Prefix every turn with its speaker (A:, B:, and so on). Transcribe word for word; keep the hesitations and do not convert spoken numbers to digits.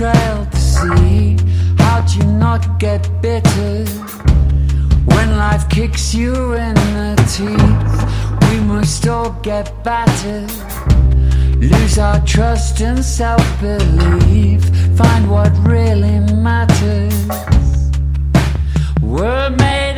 A: trail to see. How do you not get bitter when life kicks you in the teeth? We must all get battered, lose our trust and self-belief, find what really matters. We're made